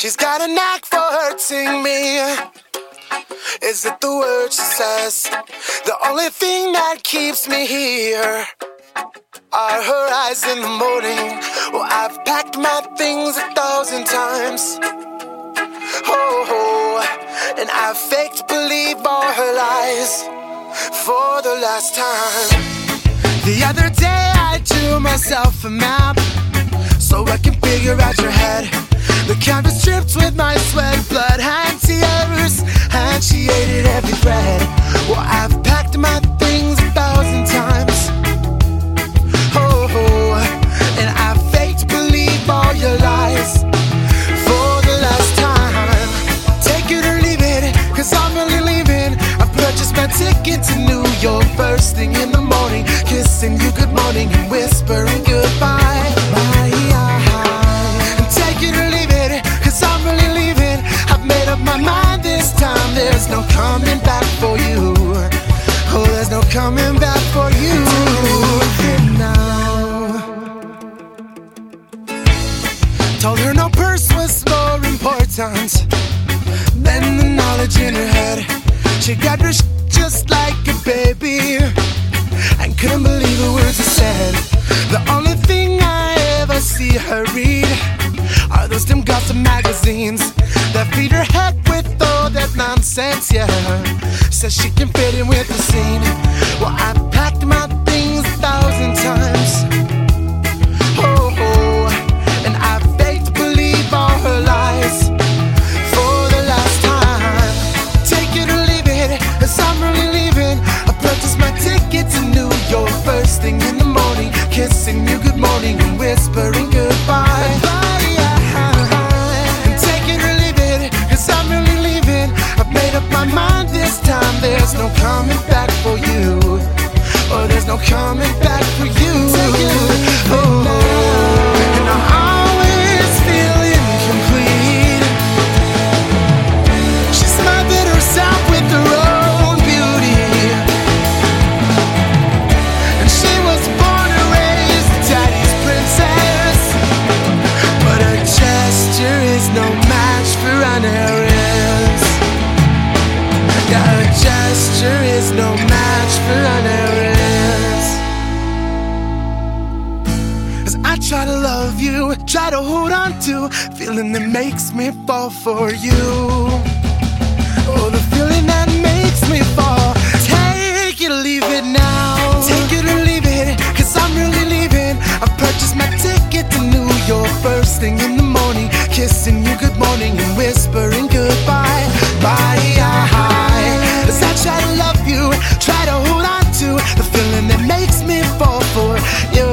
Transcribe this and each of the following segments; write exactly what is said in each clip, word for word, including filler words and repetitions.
She's got a knack for hurting me. Is it the word she says? The only thing that keeps me here are her eyes in the morning. Well, I've packed my things a thousand times. Oh, and I've faked believe all her lies for the last time. The other day I drew myself a map so I can figure out your head. The canvas stripped with my sweat, blood and tears, and she hated every thread. Well, I've packed my things a thousand times. Oh, and I faked believe all your lies for the last time. Take it or leave it, cause I'm really leaving. I've purchased my ticket to New York first thing in the morning, kissing you good morning and whispering goodbye. Bye. I'm really leaving. I've made up my mind this time. There's no coming back for you. Oh, there's no coming back for you now. Told her no purse was more important than the knowledge in her head. She got her sh- just like a baby and couldn't believe the words I said. The only thing I ever see her read are those dim gossip magazines that feed her head with all that nonsense, yeah. Says she can fit in with the scene. Well, I've packed my things a thousand times. Oh, oh, and I faked believe all her lies for the last time. Take it or leave it, cause I'm really leaving. I purchased my ticket to New York first thing in the morning, kissing you good morning and whispering goodbye. Bye. My mind this time, there's no coming back for you. Oh, there's no coming back for you. Oh, and I always feel incomplete. She smothered herself with her own beauty, and she was born and raised a daddy's princess, but her gesture is no match for an heiress. Her gesture is no match for an heiress. As I try to love you, try to hold on to feeling that makes me fall for you. Oh, the feeling that makes me fall. Take it or leave it now. Take it or leave it, cause I'm really leaving. I purchased my ticket to New York first thing in the morning, kissing you good morning and whispering goodbye. Bye. As I try to love you, try to hold on to the feeling that makes me fall for you.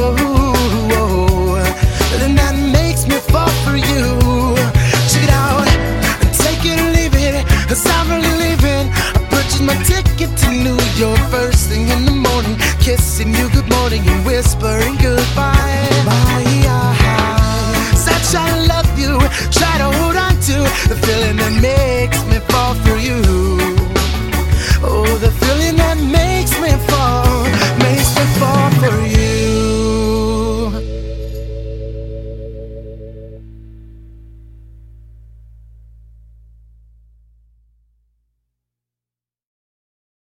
And that makes me fall for you. Check it out, take it or leave it, cause I'm really leaving. I purchased my ticket to New York first thing in the morning, kissing you good morning and whispering goodbye.